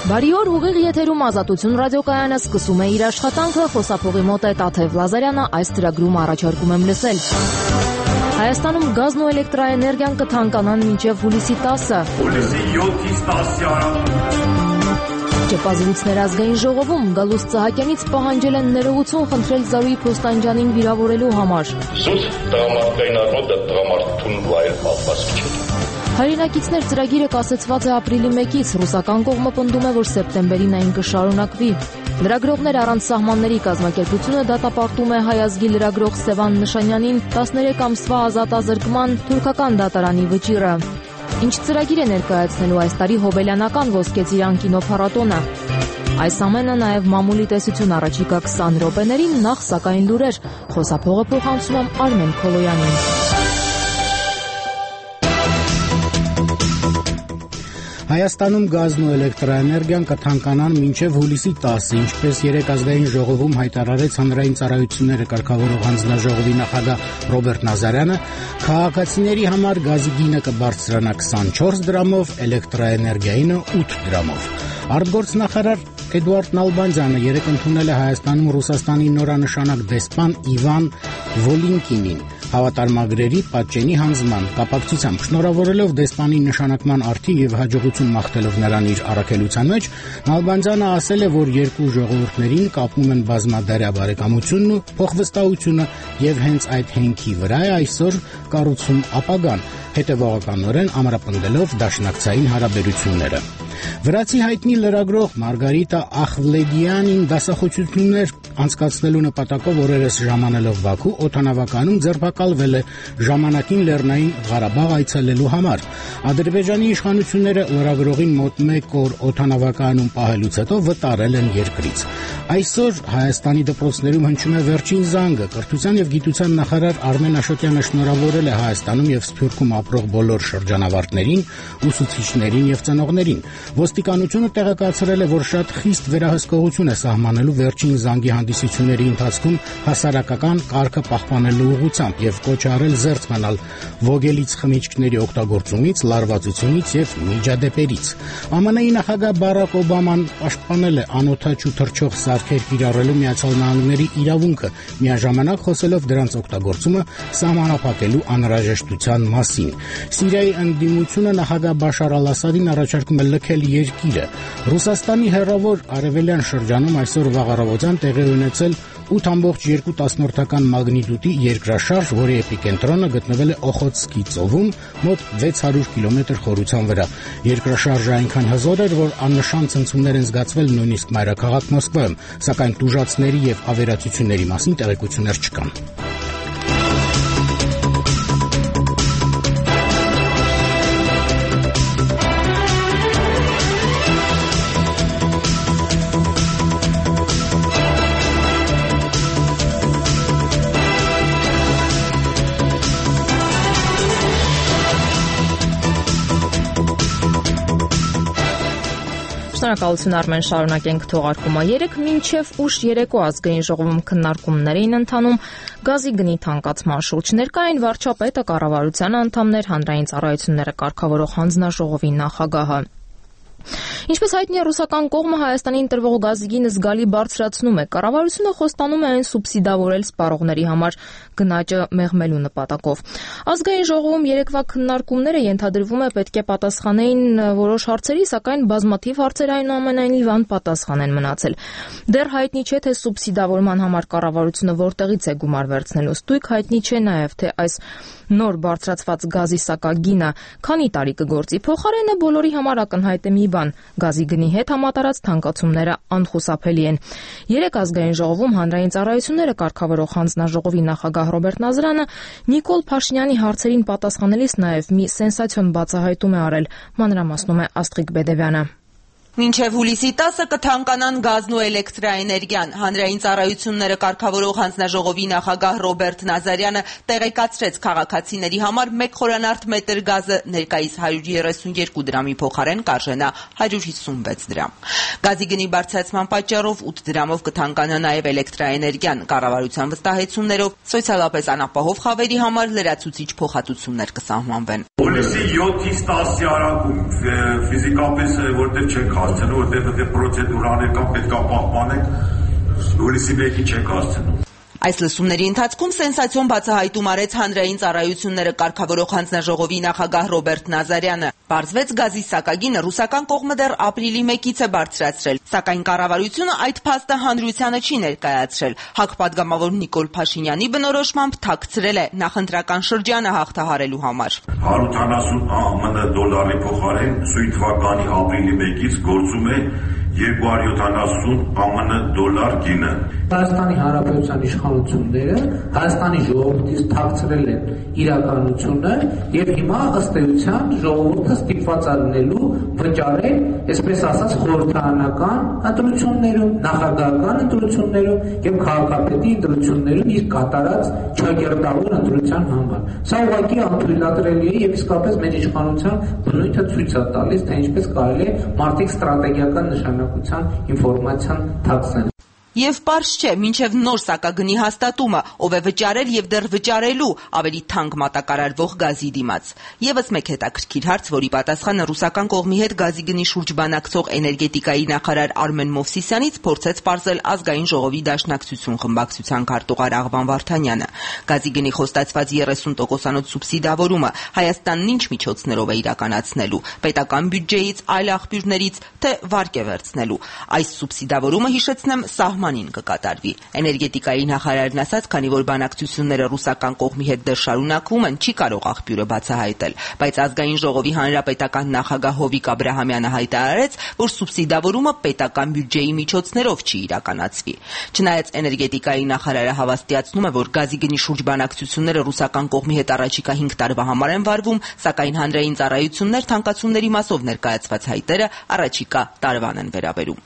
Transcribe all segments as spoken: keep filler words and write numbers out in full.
Բարի օր, ուղիղ եթերում Ազատություն ռադիոկայանը սկսում է իր աշխատանքը, խոսափողի մոտ է Տաթև Լազարյանը, այս ծրագրում առաջարկում եմ լսել։ Հայաստանում գազն ու էլեկտրաէներգիան կթանկանան մինչև հուլիսի տասը։ Հուլիսի յոթից տասի Ճեպազրույցներ ազգային ժողովում Գալուստ Սահակյանից պահանջել են ներողություն խնդրել Զարուհի Փոստանջյանին վիրավորելու համար։ Սուտ տղամարդկային առումով դա տղամարդուն վայր պատվասկ չէ։ Հայրենակիցներ ծրագիրը կասեցված է ապրիլի մեկից, ռուսական կողմը պնդում է, որ սեպտեմբերին այն կշարունակվի։ Լրագրողներ առանց սահմանների կազմակերպությունը դատապարտում է հայ ազգի լրագրող Սևան Նշանյանին տասներեք ամսվա ազատազրկման թուրքական դատարանի վճիռը։ Ինչ ծրագիր է ներկայացնելու այս տարի հոբելյանական ոսկեծիրան կինոփառատոնը։ Այս ամենը նաև մամուլի տեսություն առաջիկա քսան րոպեներին, նախ սակայն լուրեր։ Խոսափողը փոխանցում եմ Արմեն Քոլոյանին։ Հայաստանում գազն ու էլեկտրաէներգիան կթանկանան մինչև հուլիսի տասը, ինչպես երեկ ազգային ժողովում հայտարարեց հանրային ծառայությունները կարգավորող հանձնաժողովի նախագահ Ռոբերտ Նազարյանը, քաղաքացիների համար գազի գինը կբարձրանա քսանչորս դրամով, էլեկտրաէներգիայինը ութ դրամով։ Արտգործնախարար Էդուարդ Նալբանդյանը երեկ ընդունել է Հայաստանում Ռուսաստանի նորանշանակ դեսպան Իվան Վոլինկինին հավատարմագրերի պատճենի հանձնման կապակցությամբ, շնորհավորելով դեսպանի նշանակման արդի եւ հաջողություն մաղթելով նրան իր առաքելության մեջ, Նալբանդյանը ասել է, որ երկու ժողովուրդներին կապում են բազմադարյա բարեկամությունն ու փոխվստահությունը եւ հենց այդ հենքի վրա է այսօր կառուցում ապագան, հետեւողականորեն ամրապնդելով դաշնակցային հարաբերությունները։ Վրացի հայտնի լրագրող Մարգարիտա Ախվլեդյանին դասախոսություններ անցկացնելու նպատակով օրերս ժամանելով Բաքու օդանավականում ձերբակալվել է ժամանակին Լեռնային Ղարաբաղ այցելելու համար։ Ադրբեջանի իշխանությունները լրագրողին մոտ մեկ օր օդանավականում պահելուց հետո վտարել են երկրից։ Այսօր Հայաստանի դպրոցներում հնչում է վերջին զանգը։ Կրթության եւ գիտության նախարար Արմեն Աշոտյանը շնորհավորել է Հայաստանում եւ Սփյուռքում ապրող բոլոր շրջանավարտներին, ուսուցիչներին եւ ծնողներին։ Ոստիկանությունը տեղեկացրել է, որ շատ խիստ վերահսկողություն է սահմանելու վերջին զանգի հանդիսությունների ընթացքում հասարակական կարգը պահպանելու ուղղությամբ եւ կոչ արել զերծ մնալ ոգելից խմիչքների օգտագործումից, լարվածությունից եւ միջադեպերից։ ԱՄՆ-ի նախագահ Բարակ Օբաման պաշտպանել է անօթաչու թռչող սարքեր կիրառելու Միացյալ Նահանգների իրավունքը, միաժամանակ խոսելով դրանց օգտագործումը սահմանափակելու անհրաժեշտության մասին։ Սիրիայի ընդդիմությունը նախագահ Բաշար Ալ-Ասադին առաջարկում է լքել երկիրը։ Ռուսաստանի հեռավոր արևելյան շրջանում այսօր վաղ առավոտյան տեղի ունեցել ութ ամբողջ երկու մագնիտուդի երկրաշարժ, որի էպիկենտրոնը գտնվել է Օխոտսկի ծովում, մոտ վեց հարյուր կիլոմետր խորության վրա։ Երկրաշարժը այնքան հզոր էր, որ աննշան ցնցումներ են զգացվել նույնիսկ մայրաքաղաք Մոսկվայում, սակայն տուժածների եւ ավերածությունների մասին տեղեկություններ չկան։ Շնորհակալություն Արմեն, շարունակենք թողարկումը։ Երեկ մինչև ուշ երեկո ազգային ժողովում քննարկումներ էին ընթանում գազի գնի թանկացման շուրջ։ Ներկա էին վարչապետը, կառավարության անդամներ, հանրային ծառայությունները կարգավորող հանձնաժողովի նախագահը։ Ինչպես հայտնի է, ռուսական կողմը Հայաստանին տրվող գազի գինը զգալի բարձրացնում է։ Կառավարությունը խոստանում է այն սուբսիդավորել սպառողների համար գնաճը մեղմելու նպատակով։ Ազգային ժողովում երեկվա քննարկումները ենթադրվում է պետք է պատասխանեին որոշ հարցերի, սակայն բազմաթիվ հարցեր այնուամենայնիվ անպատասխան են մնացել։ Դեռ հայտնի չէ, թե սուբսիդավորման համար կառավարությունը որտեղից է գումար վերցնելու։ Ստույգ հայտնի չէ նաև, թե այս նոր բարձրացված գազի սակագինը քանի տարի կգործի։ Փոխարենը բոլորի համար ակնհայտ է մի բան՝ գազի գնի հետ համատարած թանկացումները անխուսափելի են։ Երեկ ազգային ժողովում հանրային ծառայությունները կարգավորող հանձնաժողովի նախագահ Ռոբերտ Նազարյանը Նիկոլ Փաշինյանի հարցերին պատասխանելիս նաև մի սենսացիոն բացահայտում է արել, մանրամասնում է Աստղիկ Բեդևյանը։ Մինչև հուլիսի տասը կթանկանան գազն ու էլեկտրաէներգիան։ Հանրային ծառայությունները կարգավորող հանձնաժողովի նախագահ Ռոբերտ Նազարյանը տեղեկացրեց քաղաքացիների համար մեկ խորանարդ մետր գազը ներկայիս հարյուր երեսունյերկու դրամի փոխարեն կարժենա հարյուր հիսունվեց դրամ։ Գազի գնի բարձրացման պատճառով ութ դրամով կթանկանա նաև էլեկտրաէներգիան։ Կառավարության վստահեցումներով սոցիալապես անապահով խավերի համար լրացուցիչ փոխհատուցումներ կսահմանվեն։ Հուլիսի յոթից տասի արանքում ֆիզիկապես որտեղ չենք հասցնում, որտեղ դե պրոցեդուրաներ կան, պետք է պահպանենք, հուլիսի մեկի չեք հասցնում։ Այս լսումների ընթացքում սենսացիոն բացահայտում արեց հանրային ծառայությունները կարգավորող հանձնաժողովի նախագահ Ռոբերտ Նազարյանը։ Պարզվեց գազի սակագինը ռուսական կողմը դեռ ապրիլի մեկից է բարձրացրել, սակայն կառավարությունը այդ փաստը հանրությանը չի ներկայացրել։ ՀԱԿ պատգամավոր Նիկոլ Փաշինյանի բնորոշմամբ թաքցրել է նախընտրական շրջանը հաղթահարելու համար։ հարյուր ութանասուն ԱՄՆ դոլարի փոխարեն սույն թվականի ապրիլի մեկից գործում է երկու հարյուր յոթանասուն ԱՄՆ դոլար գինը։ Հայաստանի Հանրապետության իշխանությունները Հայաստանի ժողովրդից թաքցրել են իրականությունը եւ հիմա ըստ էության ժողովուրդը ստիպված է լինելու վճարել, այսպես ասած, խորհրդարանական ընտրություններում, նախագահական ընտրություններում եւ քաղաքապետի ընտրություններում իր կատարած չակերտավոր ընտրության համար։ Սա ուղղակի անթույլատրելի է եւ իսկապես մեր իշխանության բնույթը ցույց է տալիս, թե ինչպես կարելի է մարդիկ ստրատեգիական նշանակության ինֆորմացիան թաքցնել։ Եվ պարզ չէ, մինչև նոր սակագնի հաստատումը, ով է վճարել եւ դեռ վճարելու ավելի թանկ մատակարարվող գազի դիմաց։ Եվս մեկ հետաքրքիր հարց, որի պատասխանը ռուսական կողմի հետ գազի գնի շուրջ բանակցող էներգետիկայի նախարար Արմեն Մովսիսյանից փորձեց պարզել ազգային ժողովի դաշնակցություն խմբակցության քարտուղար Աղվան Վարդանյանը։ Գազի գնի խոստացված երեսուն տոկոսանոց սուբսիդավորումը Հայաստանն ինչ միջոցներով է իրականացնելու՝ պետական բյուջեից, այլ աղբյուրներից, թե վարկ է վերցնելու։ Այս սուբսիդավորումը, հիշեցնեմ, սահմանին կկատարվի։ Էներգետիկայի նախարարն ասաց, քանի որ բանակցությունները ռուսական կողմի հետ դեռ շարունակվում են, չի կարող աղբյուրը բացահայտել, բայց ազգային ժողովի հանրապետական նախագահ Հովիկ Աբրահամյանը հայտարարեց, որ սուբսիդավորումը պետական բյուջեի միջոցներով չի իրականացվի։ Չնայած էներգետիկայի նախարարը հավաստիացնում է, որ գազի գնի շուրջ բանակցությունները ռուսական կողմի հետ առաջիկա հինգ տարվա համար են վարվում, սակայն հանրային ծառայություններ թանկացումների մասով ներկայացված հայտերը առաջիկա տարվան են վերաբերում։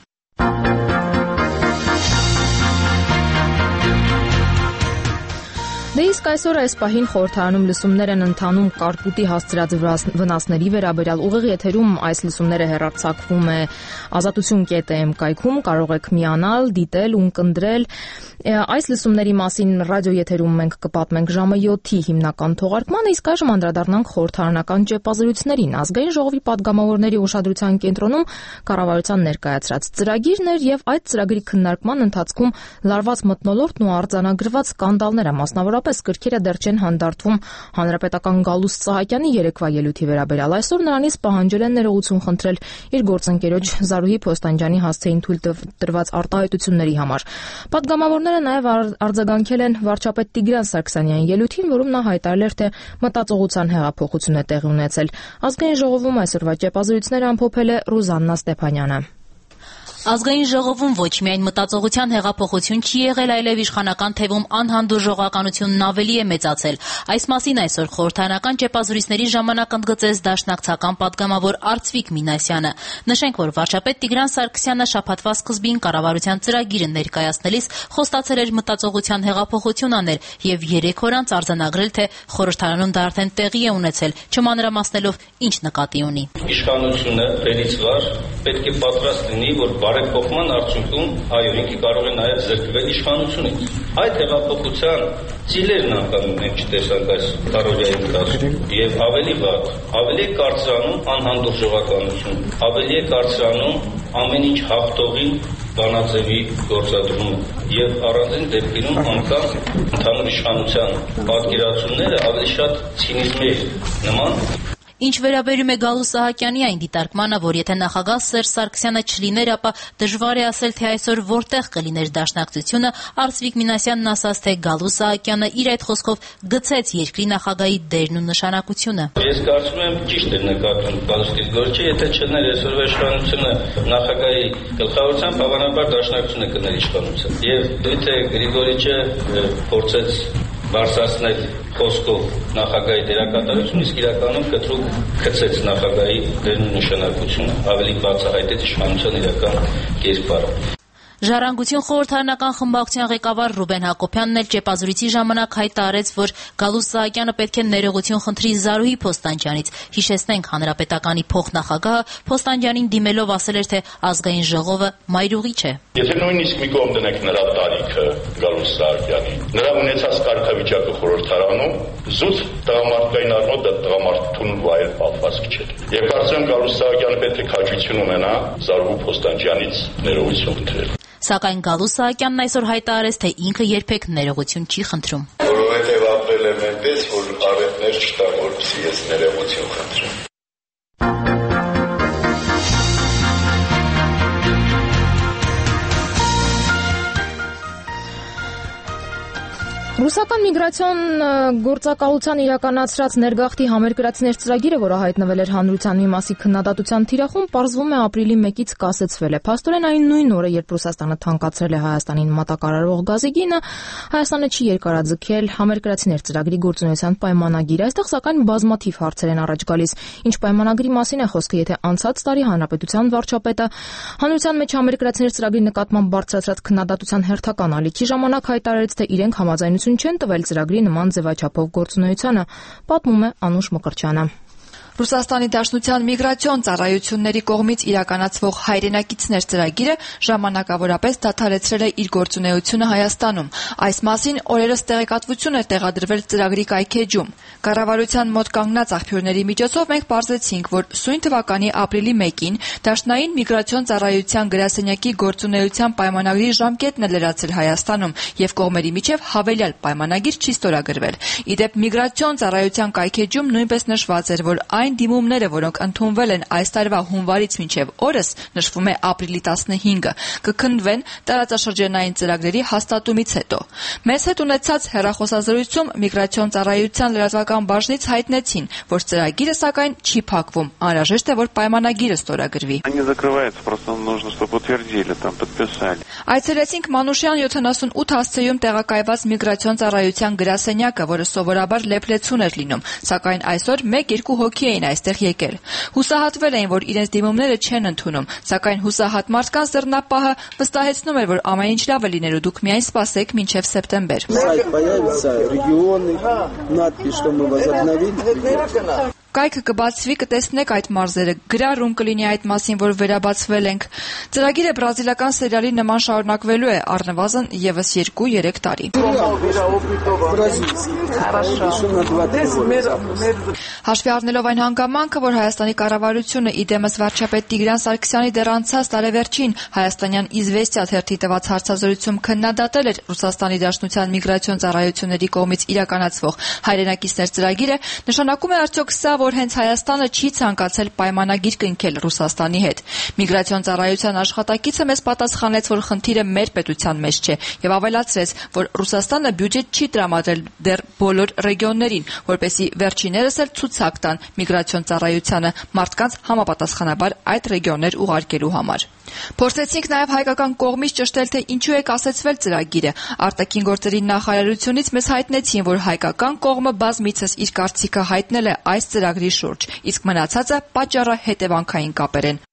Դե իսկ այսօր այս պահին խորհրդարանում լսումներ են ընթանում կարկուտի հասցրած վնասների վերաբերյալ։ Ուղիղ եթերում այս լսումները հեռարձակվում է ազատություն կետ էմ կայքում, կարող եք միանալ, դիտել, ունկնդրել։ Այս լսումների մասին ռադիոեթերում մենք կպատմենք ժամը յոթի հիմնական թողարկմանը, իսկ այժմ անդրադառնանք խորհրդարանական ճեպազրույցներին։ Ազգային ժողովի պատգամավորների ուշադրության կենտրոնում կառավարության ներկայացրած ծրագիրն էր եւ այդ ծրագրի քննարկման ընթացքում լարված մթնոլորտն ու արձանագրված սկանդալները, մասնավորապես կրքերը դեռ չեն հանդարտվում հանրապետական Գալուստ Սահակյանի երեկվա ելույթի վերաբերյալ։ Այսօր նրանից պահանջել են ներողություն խնդրել իր գործընկերոջ Զարուհի Փոստանջյանի հասցեին թույլ տրված արտահայտությունների համար։ Պատգամավորները նաև արձագանքել են վարչապետ Տիգրան Սարգսյանյանի ելույթին, որում նա հայտարարել էր, թե մտածողության հեղափոխություն է տեղի ունեցել։ Ազգային ժողովում այսօրվա ճեպազրույցները ամփոփել է Ռուզաննա Ստեփանյանը։ Ազգային ժողովում ոչ միայն մտածողության հեղափոխություն չի եղել, այլև իշխանական թևում անհանդուրժողականությունն ավելի է մեծացել։ Այս մասին այսօր խորհրդարանական ճեպազրույցների ժամանակ ընդգծեց դաշնակցական պատգամավոր Արծվիկ Մինասյանը։ Նշենք, որ վարչապետ Տիգրան Սարգսյանը շաբաթվա սկզբին կառավարության ծրագիրը ներկայացնելիս խոստացել էր մտածողության հեղափոխություն անել եւ երեք օր անց արձանագրել, թե խորհրդարանում դա արդեն տեղի է ունեցել, չմանրամասնելով ինչ նկատի ունի։ Իշխանությունը վերից վար պետք է պատրաստ լինի, որ բարեփոխման արդյունքում այո, ինքը կարող է նաև զրկվել իշխանությունից։ Այդ հեղափոխության ծիլերն անգամ մենք չտեսանք այս տարօրյայի ընթացքում եւ ավելի վատ, ավելի է կարծրանում անհանդուրժողականություն, ավելի է կարծրանում ամեն ինչ հաղթողի բանաձևի գործադրումը եւ առանձին դեպքերում անգամ ընդհանուր իշխանության պատկերացումները ավելի շատ ցինիզմի նման։ Ինչ վերաբերում է Գալուստ Սահակյանի այն դիտարկմանը, որ եթե նախագահ Սերժ Սարգսյանը չլիներ, ապա դժվար է ասել, թե այսօր որտեղ կլիներ դաշնակցությունը, Արծվիկ Մինասյանն ասաց, թե Գալուստ Սահակյանը իր այդ խոսքով գցեց երկրի նախագահի դերն ու նշանակությունը։ Ես կարծում եմ ճիշտ է նկատում Գալուստի գործը, եթե չլիներ այսօրվա իշխանությունը նախագահի գլխավորությամբ, հավանաբար դաշնակցությունը կներ իշխանության։ Եվ եթե Գրիգորիչը փորձեց բարձրացնել խոսքով նախագահի դերակատարություն, իսկ իրականում կտրուկ գցեց նախագահի դերն ու նշանակությունը, ավելի բացահայտեց իշխանության իրական կերպարը։ Ժառանգություն խորհրդարանական խմբակցության ղեկավար Ռուբեն Հակոբյանն էլ ճեպազրույցի ժամանակ հայտարարեց, որ Գալուստ Սահակյանը պետք է ներողություն խնդրի Զարուհի Փոստանջյանից։ Հիշեցնենք, հանրապետականի փոխնախագահը Փոստանջյանին դիմելով ասել էր, թե ազգային ժողովը մայրուղի չէ։ Եթե նույնիսկ մի կողմ դնենք նրա տարիքը Գալուստ Սահակյանի, նրա ունեցած կարգավիճակը խորհրդարանում, զուտ տղամարդկային առումով դա տղամարդուն վայել պատվազք չէ։ Եվ կարծեմ Գալուստ Սահակյանը պետք է քաջություն ունենա Զարուհի Փոստանջյանից ներողություն խնդրել։ Սակայն Գալուստ Սահակյանն այսօր հայտարարեց, թե ինքը երբեք ներողություն չի խնդրում։ Որովհետև ապրել եմ այնպես, որ արևներ չտամ, որպեսզի ես ներողություն խնդրեմ։ Ռուսական միգրացիոն գործակալության իրականացրած ներգաղթի համերկրացիներ ծրագիրը, որը հայտնվել էր հանրության մի մասի քննադատության թիրախում, պարզվում է ապրիլի մեկից կասեցվել է։ Փաստորեն այն նույն օրը, երբ Ռուսաստանը թանկացրել է Հայաստանին մատակարարող գազի գինը, Հայաստանը չի երկարաձգել համերկրացիներ ծրագրի գործունեության պայմանագիրը։ Այստեղ սակայն բազմաթիվ հարցեր են առաջ գալիս։ Ինչ պայմանագրի մասին է խոսքը, եթե անցած տարի հանրապետության վարչապետը հանրության մեջ համերկրացիներ ծրագրի նկատմամբ բարձրացրած քննադատության հերթական ալիքի ժամանակ հայտարարեց, թե իրենք համաձայնություն չեն տվել ծրագրի նման ձևաչափով գործունեությանը, պատմում է Անուշ Մկրտչյանը։ Ռուսաստանի Դաշնության միգրացիոն ծառայությունների կողմից իրականացվող հայրենակիցներ ծրագիրը ժամանակավորապես դադարեցրել է իր գործունեությունը Հայաստանում։ Այս մասին օրերս տեղեկատվություն է տեղադրվել ծրագրի կայքեջում։ Կառավարության մոտ կանգնած աղբյուրների միջոցով մենք պարզեցինք, որ սույն թվականի ապրիլի մեկին Դաշնային միգրացիոն ծառայության գրասենյակի գործունեության պայմանագրի ժամկետն է լրացել Հայաստանում եւ կողմերի միջև հավելյալ պայմանագիր չի ստորագրվել։ Իդեպ միգրացիոն ծառայության կայքեջում նույնպես նշված էր, որ այն դիմումները, որոնք ընդունվել են այս տարվա հունվարից մինչև օրս, նշվում է ապրիլի տասնհինգը, կքննվեն տարածաշրջանային ծրագրերի հաստատումից հետո։ Մեզ հետ ունեցած հեռախոսազրույցում միգրացիոն ծառայության լրատվական բաժնից հայտնեցին, որ ծրագիրը սակայն չի փակվում, անհրաժեշտ է, որ պայմանագիրը ստորագրվի։ Այցելեցինք Մանուշյան յոթանասունութ հասցեում տեղակայված միգրացիոն ծառայության գրասենյակը, որը սովորաբար լեփլեցուն էր լինում, սակայն այսօր մեկ-երկու հոգի էին այստեղ եկել։ Հուսահատվել էին, որ իրենց դիմումները չեն ընդունում, սակայն հուսահատ մարդկանց ձեռնապահը վստահեցնում էր, որ ամեն ինչ լավ է լինելու, դուք միայն սպասեք մինչև սեպտեմբեր։ Կայքը կբացվի, կտեսնեք այդ մարզերը, գրառում կլինի այդ մասին, որ վերաբացվել ենք։ Ծրագիրը բրազիլական սերիալի նման շարունակվելու է առնվազն եւս երկու-երեք տարի։ Հաշվի առնելով այն հանգամանքը, որ Հայաստանի կառավարությունը իդեմս վարչապետ Տիգրան Սարգսյանի դեռ անցած տարեվերջին Հայաստանյան Իզվեստիա թերթի տված հարցազրույցում քննադատել էր Ռուսաստանի Դաշնության միգրացիոն ծառայությունների կողմից իրականացվող հայրենակիցներ ծրագիրը, նշանակում է արդյոք սա, որ հենց Հայաստանը չի ցանկացել պայմանագիր կնքել Ռուսաստանի հետ։ Միգրացիոն ծառայության աշխատակիցը մեզ պատասխանեց, որ խնդիրը մեր պետության մեջ չէ եւ ավելացրեց, որ Ռուսաստանը բյուջետ չի տրամադրել դեռ բոլոր ռեգիոններին, որպեսզի վերջիներս էլ ցուցակ տան միգրացիոն ծառայությանը մարդկանց համապատասխանաբար այդ ռեգիոններ ուղարկելու համար։ Փորձեցինք նաև հայկական կողմից ճշտել, թե ինչու է կասեցվել ծրագիրը։ Արտաքին գործերի նախարարությունից մեզ հայտնեցին, որ հայկական կողմը բազմիցս իր կարծիքը հայտնել է այս ծրագրի շուրջ, իսկ մնացածը պատճառը հետևանքային կապեր են։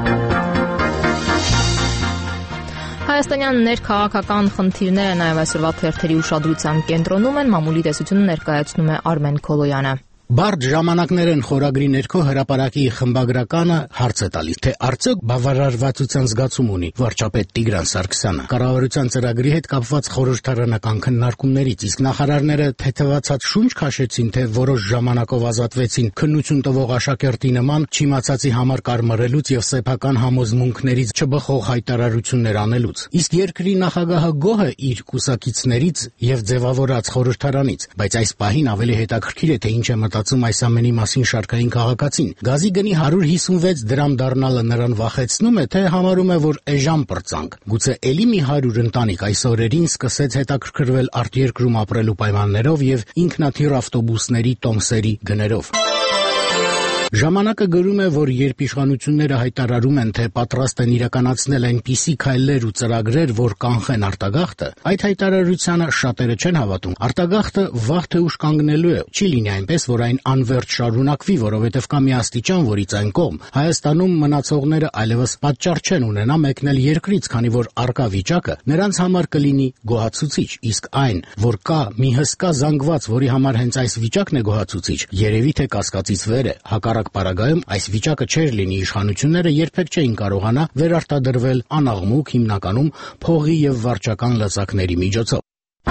Հայաստանյան ներքաղաքական խնդիրները նաև այսօրվա թերթերի ուշադրության կենտրոնում են, մամուլի տեսությունը ներկայացնում է Արմեն Քոլոյանը։ Բարդ ժամանակներ են խորագրի ներքո հրապարակի խմբագրականը հարց է տալիս, թե արդյոք բավարարվածության զգացում ունի վարչապետ Տիգրան Սարգսյանը կառավարության ծրագրի հետ կապված խորհրդարանական քննարկումներից, իսկ նախարարները թեթևացած շունչ քաշեցին, թե որոշ ժամանակով ազատվեցին քննություն տվող աշակերտի նման չիմացածի համար կարմրելուց եւ սեփական համոզմունքներից չբխող հայտարարություններ անելուց։ Իսկ երկրի նախագահը գոհ է իր կուսակիցներից եւ ձևավորած խորհրդարանից, բայց այս պահին ավելի հետաքրքիր է, թե ինչ է մտածում այս ամենի մասին շարքային քաղաքացին։ Գազի գնի հարյուր հիսունվեց դրամ դառնալը նրան վախեցնում է, թե համարում է, որ էժան պրծանք։ Գուցե էլի մի հարյուր ընտանիք այս օրերին սկսեց հետաքրքրվել արտերկրում ապրելու պայմաններով եւ ինքնաթիռ ավտոբուսների տոմսերի գներով։ Ժամանակը գրում է, որ երբ իշխանությունները հայտարարում են, թե պատրաստ են իրականացնել այնպիսի քայլեր ու ծրագրեր, որ կանխեն արտագաղթը, այդ հայտարարությանը շատերը չեն հավատում։ Արտագաղթը վաղ թե ուշ կանգնելու է, չի լինի այնպես, որ այն անվերջ շարունակվի, որովհետև կա մի աստիճան, որից այն կողմ Հայաստանում մնացողները այլևս պատճառ չեն ունենա մեկնել երկրից, քանի որ առկա վիճակը նրանց համար կլինի գոհացուցիչ, իսկ այն, որ կա մի հսկա զանգված, որի համար հենց այս վիճակն է գոհացուցիչ, երևի թե կասկածից վեր է։ Հակառակ պարագայում այս վիճակը չէր լինի, իշխանությունները երբեք չէին կարողանա վերարտադրվել անաղմուկ հիմնականում փողի եւ վարչական լծակների միջոցով։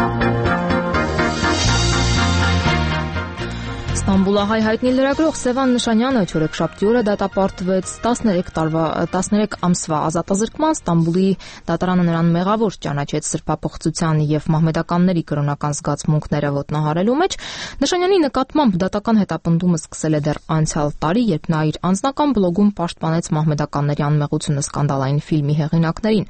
Ստամբուլահայ հայտնի լրագրող Սևան Նշանյանը չորեքշաբթի օրը դատապարտվեց տասներեք տարվա տասներեք ամսվա ազատազրկման։ Ստամբուլի դատարանը նրան մեղավոր ճանաչեց սրբապղծության եւ մահմեդականների կրոնական զգացմունքները ոտնահարելու մեջ։ Նշանյանի նկատմամբ դատական հետապնդումը սկսել է դեռ անցյալ տարի, երբ նա իր անձնական բլոգում պաշտպանեց մահմեդականների անմեղությունը սկանդալային ֆիլմի հեղինակներին։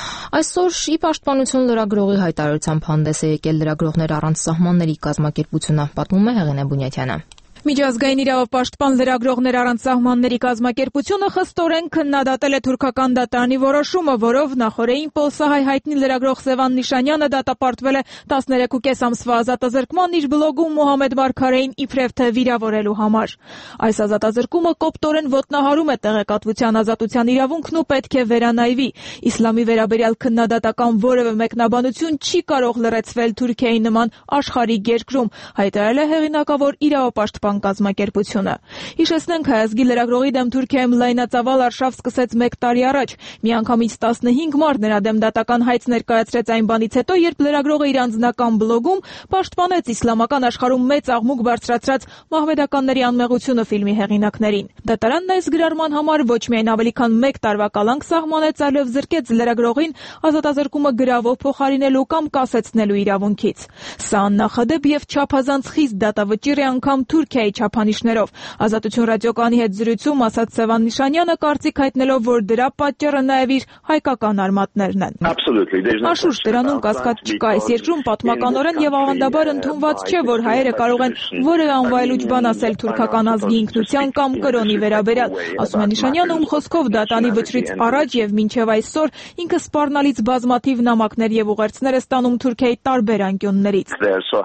Այսօր ի պաշտպանություն լրագրողի հայտարարությամբ հանդես է եկել Լրագրողներ առանց սահմանների կազմակերպությունը, պատմում է Հեղինե Բունյաթյանը։ Միջազգային իրավապաշտպան Լրագրողներ առանց սահմանների կազմակերպությունը խստորեն քննադատել է թուրքական դատարանի որոշումը, որով նախորդին պոլսահայ հայտնի լրագրող Սևան Նիշանյանը դատապարտվել է տասներեքուկես ամսվա ազատազրկման իր բլոգում Մոհամեդ Մարգարեին իբրև թե վիրավորելու համար։ Այս ազատազրկումը կոպտորեն ոտնահարում է տեղեկատվության ազատության իրավունքն ու պետք է վերանայվի։ Իսլամի վերաբերյալ քննադատական որևէ մեկնաբանություն չի կարող լրացվել Թուրքիայի նման աշխարհիկ երկրում, հայտարարել է հեղինակավոր իրավապաշտպան կազմակերպությունը։ Հիշեցնենք, հայազգի լրագրողի դեմ Թուրքիայում լայնածավալ արշավ սկսեց մեկ տարի առաջ։ Միանգամից տասնհինգ մարդ նրա դեմ դատական հայց ներկայացրեց այն բանից հետո, երբ լրագրողը իր անձնական բլոգում պաշտպանեց իսլամական աշխարհում մեծ աղմուկ բարձրացրած մահմեդականների անմեղությունը ֆիլմի հեղինակներին։ Դատարանն այս գրառման համար ոչ միայն ավելի քան մեկ տարվա կալանք սահմանեց, այլև զրկեց լրագրողին ազատազրկումը գրավով փոխարինելու կամ կասեցնելու իրավունքից։ Սա աննախադեպ եւ չափազանց խիստ դատավճիռ է անգամ Թուրքիայի չափանիշներով։ Ազատություն ռադիոկայանի հետ զրույցում ասաց Սևան Նիշանյանը, կարծիք հայտնելով, որ դրա պատճառը նաև իր հայկական արմատներն են։ Անշուշտ դրանում կասկած չկա, այս երկրում պատմականորեն եւ ավանդաբար ընդունված չէ, որ հայերը կարող են որևէ անվայելուչ բան ասել թուրքական ազգի ինքնության կամ կրոնի վերաբերյալ, ասում է Նիշանյանը, ում խոսքով դատանի վճռից առաջ եւ մինչեւ այսօր ինքը սպառնալից բազմաթիվ նամակներ եւ ուղերձներ է ստանում Թուրքիայի տարբեր անկյուններից։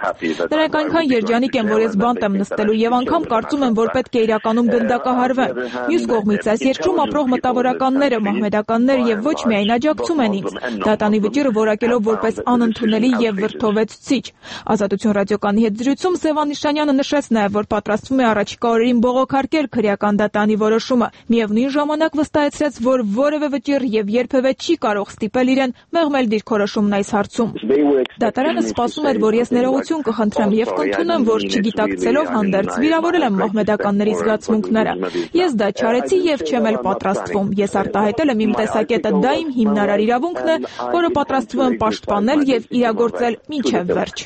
Նրանք այնքան երջանիկ են, որ ես բանտ եմ նստելու եւ անգամ կարծում եմ, որ պետք է իրականում գնդակահարվեմ։ Մյուս կողմից այս երկրում ապրող մտավորականները, մահմեդականներ եւ ոչ միայն աջակցում են ինձ, դատանի վճիռը որակելով որպես անընդունելի եւ վրդովեցուցիչ։ Ազատություն ռադիոկայանի հետ զրույցում Սևան Նիշանյանը նշեց նաեւ, որ պատրաստվում է առաջիկա օրերին բողոքարկել քրեական դատանի որոշումը։ Միևնույն ժամանակ վստահեցրեց, որ որևէ վճիռ եւ երբևէ չի կարող ստիպել իրեն մեղմել դիրքորոշումն այս հարցում։ Դատարանը սպասում էր, որ ես ներողություն կխնդրեմ եւ կընդունեմ, որ չգիտակցելով հանդերձ վիրավորել եմ մահմեդականների զգացմունքները։ Ես դա չարեցի եւ չեմ էլ պատրաստվում։ Ես արտահայտել եմ իմ տեսակետը, դա իմ հիմնարար իրավունքն է, որը պատրաստվում եմ պաշտպանել եւ իրագործել մինչեւ վերջ։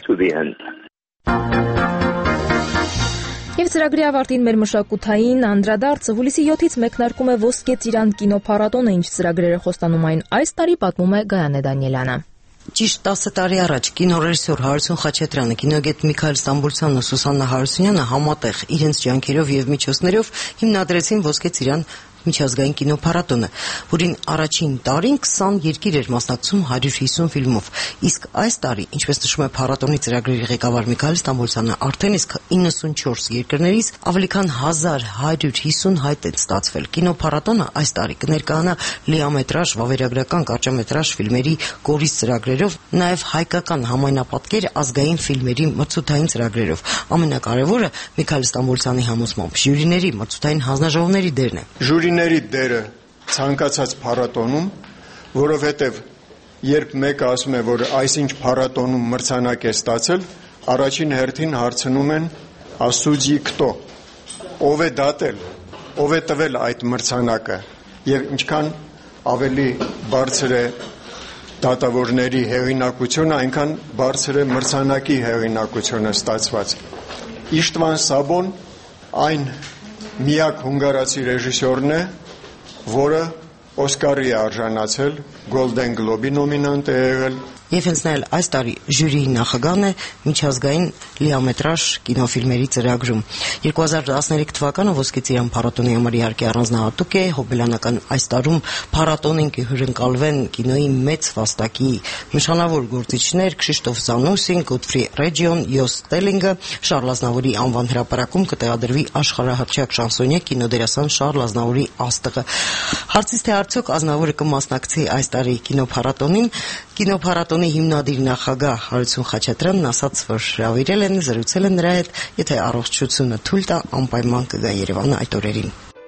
Եվ ծրագրի ավարտին մեր մշակութային անդրադարձը հուլիսի յոթից մեկնարկում է Ոսկե ծիրան կինոփառատոնը, ինչ ծրագրերը խոստանում այն այս տարի, պատմում է Գայանե Դանիելյանը։ Ճիշտ տասը տարի առաջ կինոռեժիսոր Հարություն Խաչատրյանը, կինոգետ Միքայել Ստամբուլցյանն ու Սուսաննա Հարությունյանը համատեղ իրենց ջանքերով եւ միջոցներով հիմնադրեցին Ոսկե ծիրան միջազգային կինոփառատոնը, որին առաջին տարին քսան երկիր էր մասնակցում հարյուր հիսուն ֆիլմով, իսկ այս տարի, ինչպես նշում է փառատոնի ծրագրերի ղեկավար Միքայել Ստամբուլցյանը, արդեն իսկ իննսունչորս երկրներից ավելի քան հազար հարյուր հիսուն հայտ են ստացվել։ Կինոփառատոնը այս տարի կներկայանա լիամետրաժ, վավերագրական, կարճամետրաժ ֆիլմերի կորիզ ծրագրերով, նաև հայկական համայնապատկեր ազգային ֆիլմերի մրցութային ծրագրերով։ Ամենակարևորը Միքայել Ստամբուլցյանի համոզմամբ ժյուրիների, մրցութային հանձնաժողովների դերն է։ Ժյուրիների դերը ցանկացած փառատոնում, որովհետև երբ մեկը ասում է, որ այսինչ փառատոնում մրցանակ է ստացել, առաջին հերթին հարցնում են «Ասուդի քտո», ով է դատել, ով է տվել այդ մրցանակը, եւ ինչքան ավելի բարձր է դատավորների հեղինակությունը, այնքան բարձր է մրցանակի հեղինակությունը ստացված։ Իշտվան Սաբոն այն միակ հունգարացի ռեժիսորն է, որը Օսկարի է արժանացել, Գոլդեն Գլոբի նոմինանտ է եղել։ Եվ հենց նա այս տարի ժյուրիի նախագահն է միջազգային լիամետրաժ կինոֆիլմերի ծրագրում։ երկու հազար տասներեք թվականը Ոսկե ծիրան փառատոնի համար իհարկե առանձնահատուկ է, հոբելյանական այս տարում փառատոնին կհյուրընկալվեն կինոյի մեծ վաստակի նշանավոր գործիչներ Քրիստոֆ Զանուսին, Գոթֆրի Ռեջիոն, Յոս Ստելինգը, Շարլ Ազնավուրի անվան հրապարակում կտեղադրվի աշխարհահռչակ շանսոնյե կինոդերասան Շարլ Ազնավուրի աստղը։ Հարցից թե արդյոք Ազնավուրը կմասնակցի այս տարի կինոփառատոնին, կինոփառատոնի հիմնադիր նախագահ Հարություն Խաչատրյանն ասաց, որ հրավիրել են, զրուցել են նրա հետ, եթե առողջությունը թույլ տա, անպայման կգա Երևանը այդ օրերին։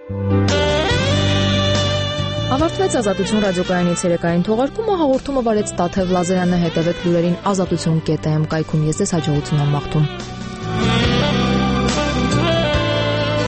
Ավարտվեց Ազատություն ռադիոկայանի ցերեկային թողարկումը, հաղորդումը վարեց Տաթև Լազարյանը, հետևեք լուրերին ազատություն կետ էմ կայքում, ես ձեզ հաջողություն եմ մաղթում։